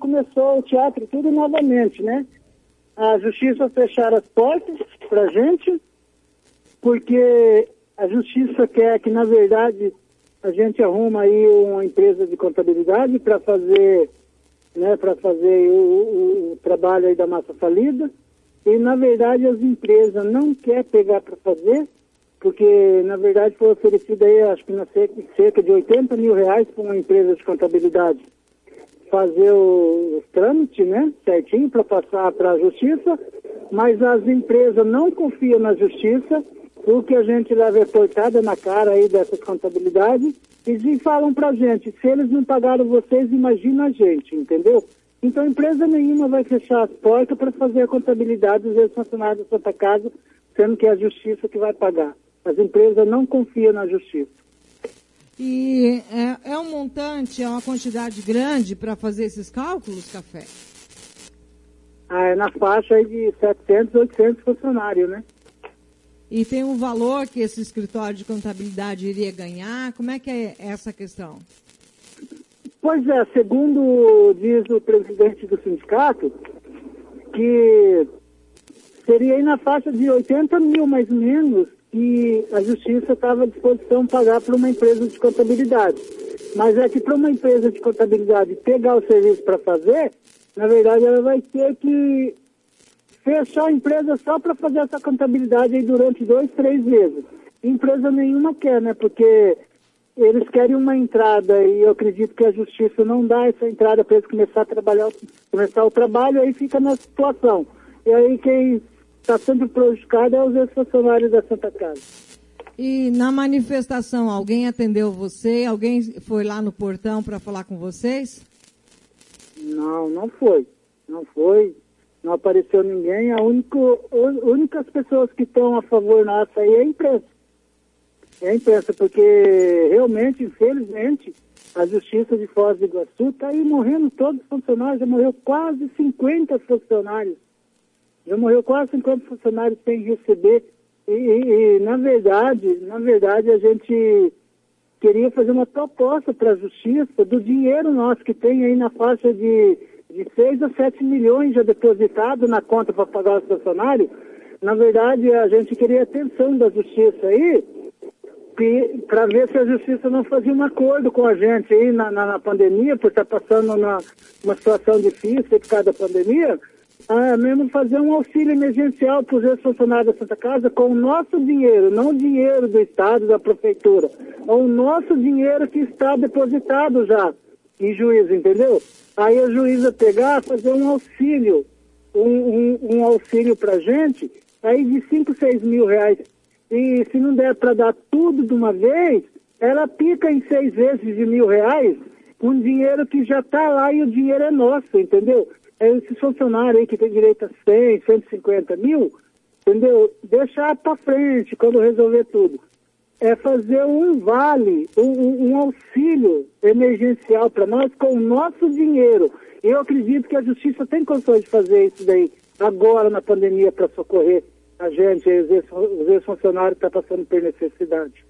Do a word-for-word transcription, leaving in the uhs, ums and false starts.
começou o teatro tudo novamente, né? A justiça fecharam as portas para a gente, porque a justiça quer que, na verdade, a gente arruma aí uma empresa de contabilidade para fazer, né, para fazer o, o, o trabalho aí da massa falida. E, na verdade, as empresas não querem pegar para fazer, porque, na verdade, foi oferecido aí, acho que na cerca, cerca de oitenta mil reais para uma empresa de contabilidade fazer o, os trâmites, né, certinho, para passar para a justiça, mas as empresas não confiam na justiça, o que a gente leva é portada na cara aí dessas contabilidades, e falam para a gente, se eles não pagaram vocês, imagina a gente, entendeu? Então, empresa nenhuma vai fechar as portas para fazer a contabilidade dos ex-funcionários da Santa Casa, sendo que é a justiça que vai pagar. As empresas não confiam na justiça. E é, é um montante, é uma quantidade grande para fazer esses cálculos, Café? Ah, é na faixa aí de setecentos, oitocentos funcionários, né? E tem um valor que esse escritório de contabilidade iria ganhar? Como é que é essa questão? Pois é, segundo diz o presidente do sindicato, que seria aí na faixa de oitenta mil, mais ou menos, que a justiça estava à disposição de pagar para uma empresa de contabilidade. Mas é que para uma empresa de contabilidade pegar o serviço para fazer, na verdade ela vai ter que fechar a empresa só para fazer essa contabilidade aí durante dois, três meses. Empresa nenhuma quer, né? Porque eles querem uma entrada e eu acredito que a justiça não dá essa entrada para eles começar a trabalhar, começar o trabalho, aí fica na situação. E aí quem está sendo prejudicado é os ex-funcionários da Santa Casa. E na manifestação, alguém atendeu você? Alguém foi lá no portão para falar com vocês? Não, não foi. Não foi. Não apareceu ninguém. A único, as únicas pessoas que estão a favor nossa aí é a imprensa. É a imprensa, porque realmente, infelizmente, a Justiça de Foz do Iguaçu está aí morrendo todos os funcionários. Já morreu quase cinquenta funcionários. Já morreu quase cinquenta funcionários sem receber. E, e, e, na verdade, na verdade, a gente queria fazer uma proposta para a Justiça do dinheiro nosso que tem aí na faixa de, de seis a sete milhões já depositado na conta para pagar os funcionários. Na verdade, a gente queria a atenção da Justiça aí para ver se a Justiça não fazia um acordo com a gente aí na, na, na pandemia, por estar passando na, uma situação difícil por causa da pandemia. Ah, mesmo fazer um auxílio emergencial para os ex-funcionários da Santa Casa com o nosso dinheiro, não o dinheiro do Estado, da Prefeitura, é o nosso dinheiro que está depositado já em juízo, entendeu? Aí a juíza pegar, fazer um auxílio, um, um, um auxílio para a gente, aí de cinco, seis mil reais. E se não der para dar tudo de uma vez, ela pica em seis vezes de mil reais, com dinheiro que já está lá e o dinheiro é nosso, entendeu? Esse funcionário aí que tem direito a cem, cento e cinquenta mil, entendeu? Deixar para frente quando resolver tudo. É fazer um vale, um, um auxílio emergencial para nós com o nosso dinheiro. Eu acredito que a Justiça tem condições de fazer isso daí agora na pandemia para socorrer a gente, os ex-funcionários que estão passando por necessidade.